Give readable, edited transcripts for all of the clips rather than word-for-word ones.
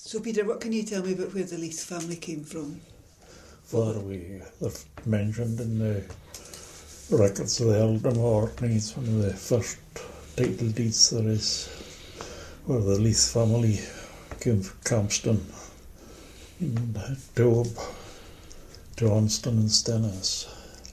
So, Peter, what can you tell me about where the Leith family came from? Well, they're mentioned in the records of the Eldamore. It's one of the first title deeds there is, where the Leith family came from Campston in Tob to Onston and Stennis.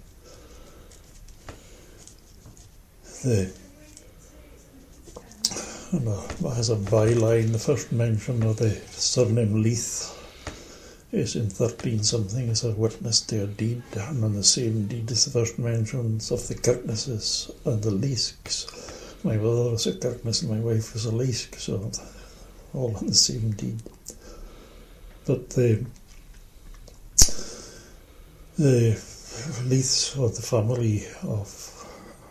As a byline, the first mention of the surname Leith is in 13-something as a witness to a deed, and on the same deed is the first mentions of the Kirknesses and the Leisks. My brother was a Kirkness and my wife was a Leisk, so all on the same deed. But the Leiths were the family of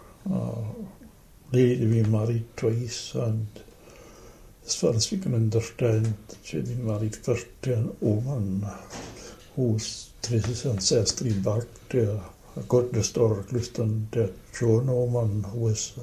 lady to be married twice, and as far as we can understand, she'd been married first to an Oman whose traces ancestry back to a good historic Luston to John Oman, who was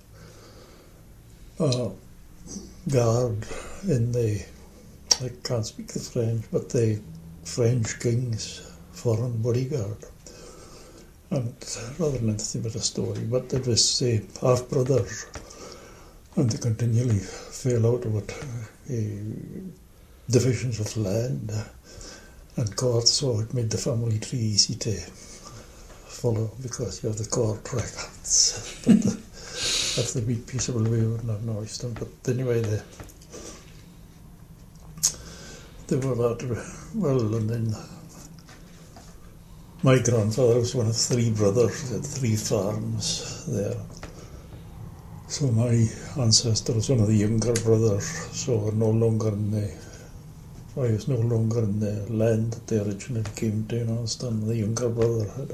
a guard in the, I can't speak the French, but the French king's foreign bodyguard. And rather than anything but a story, but it was half-brothers, and they continually fell out about divisions of land and court, so it made the family tree easy to follow because you have the court records. But if they beat peaceable, we wouldn't have noticed them. But anyway, they were that well, and then my grandfather was one of three brothers, he had 3 farms there. So my ancestor was one of the younger brothers, so I was no longer in the land that they originally came to, you understand. The younger brother had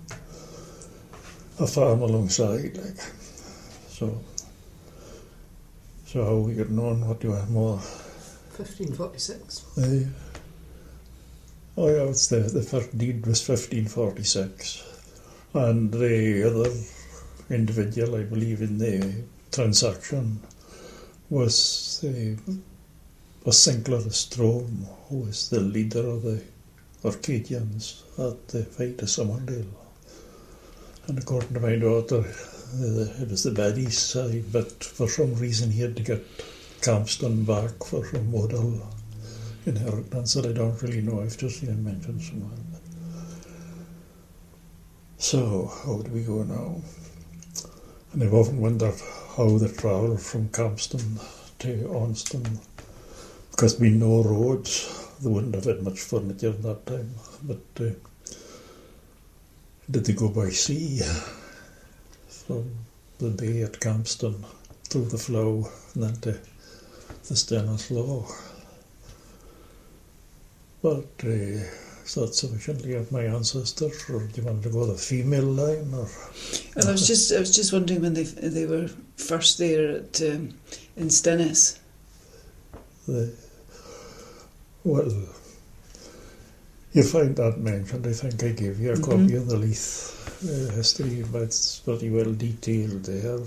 a farm alongside, like. So how we got on, what do you want more? 1546. Oh yeah, it's the first deed was 1546, and the other individual, I believe, in the transaction was Sinclair Strome, who was the leader of the Orcadians at the fight of Somerdale. And according to my daughter, it was the Baddies' side, but for some reason he had to get Campston back for some model inheritance that I don't really know. I've just seen it mentioned somewhere. So, how do we go now? And I've often wondered how they travelled from Campston to Onston, because there being no roads, they wouldn't have had much furniture at that time. But did they go by sea from the bay at Campston through the Flow and then to the Stennis Lough? But is that sufficiently of my ancestors, or do you want to go the female line? Or And I was just wondering when they were first there at in Stennis. Well, you find that mentioned. I think I gave you a copy of the Leith history, but it's very well detailed there.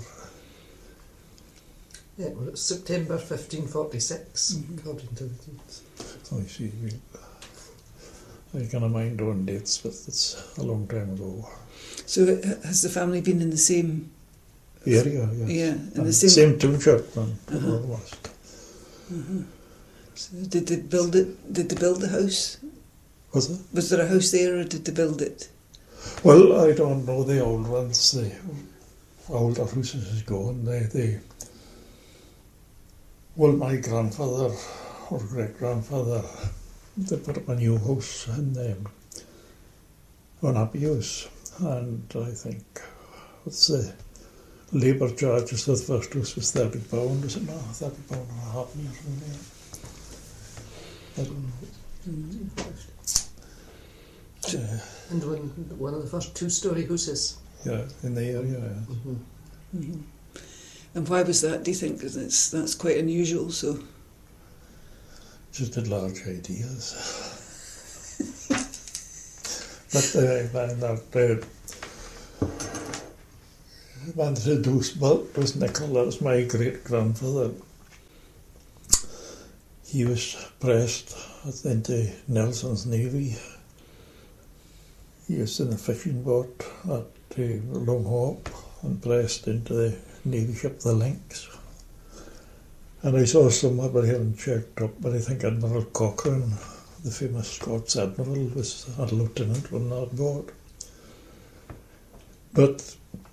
Yeah, well, it's September 1546, according to the deeds. I see. I can't mind on dates, but it's a long time ago. So has the family been in the same area? Yes. Yeah, in the same township, almost. So did they build it? Did they build the house? Was there a house there, or did they build it? Well, I don't know the old ones. The older houses is gone. Well, my grandfather or great-grandfather, they put up a new house in on Abbey House, and I think what's the labour charges for the first house was £30, is it not? £30 and a half or something. I don't know. And one of the first 2-storey houses. Yeah, in the area. Yeah. And why was that, do you think? Because that's quite unusual, so... Just had large ideas. But those Nicola, that was my great-grandfather. he was pressed into Nelson's Navy. He was in a fishing boat at Long Hope and pressed into the Navy ship the Lynx. And I saw somewhere, but I haven't checked up, but I think Admiral Cochrane, the famous Scots Admiral, was a lieutenant on that boat. But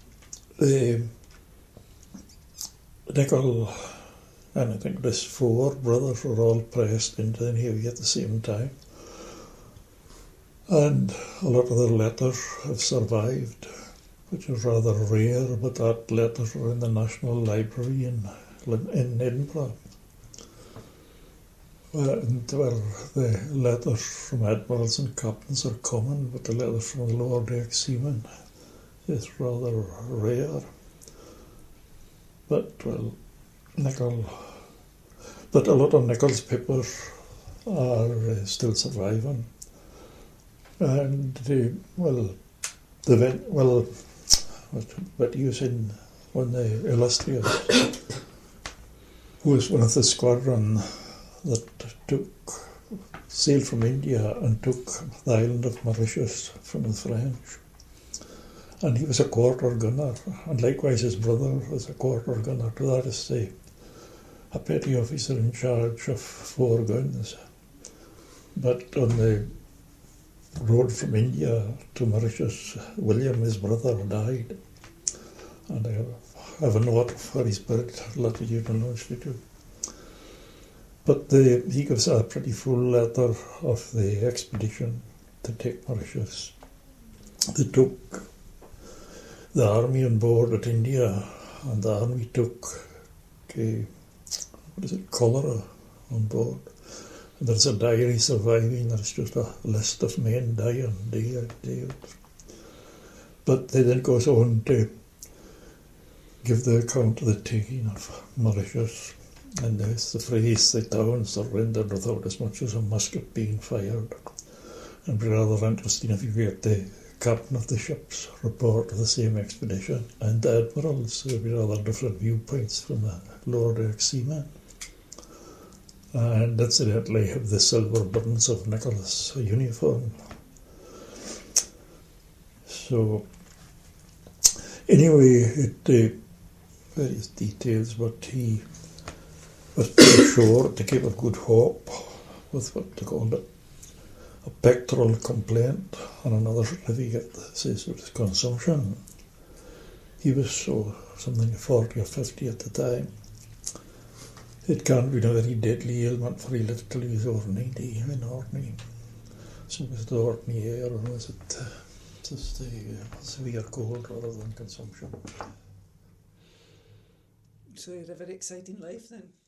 Nicholl, and I think there's 4 brothers, were all pressed into the Navy at the same time. And a lot of their letters have survived, which is rather rare, but that letters are in the National Library in Edinburgh. And the letters from admirals and captains are common, but the letters from the lower deck seamen is rather rare. But, well, but a lot of Nicholl's papers are still surviving. And, but he was in on the Illustrious, who was one of the squadron that sailed from India and took the island of Mauritius from the French. And he was a quarter gunner, and likewise his brother was a quarter gunner. To that is a petty officer in charge of 4 guns. But on the road from India to Mauritius, William, his brother, died. And I have a note for his birth, latitude and longitude. But he gives a pretty full letter of the expedition to take Mauritius. They took the army on board at India, and the army took cholera on board. And there's a diary surviving, there's just a list of men dying day out, day out. But they then goes on to give the account of the taking of Mauritius. And there's the phrase, the town surrendered without as much as a musket being fired. And it'd be rather interesting if you get the captain of the ship's report of the same expedition and the admirals, so there'd be rather different viewpoints from the lower deck seamen. And incidentally have the silver buttons of Nicholl's uniform. So, anyway, various details, but he was put ashore at the Cape of Good Hope with what they called a pectoral complaint and another certificate that says it was consumption. He was something 40 or 50 at the time. It can't be a very deadly ailment, for he lived till he was over 90 in Orkney. So was it Orkney air, or was it just a severe cold rather than consumption? So you had a very exciting life then?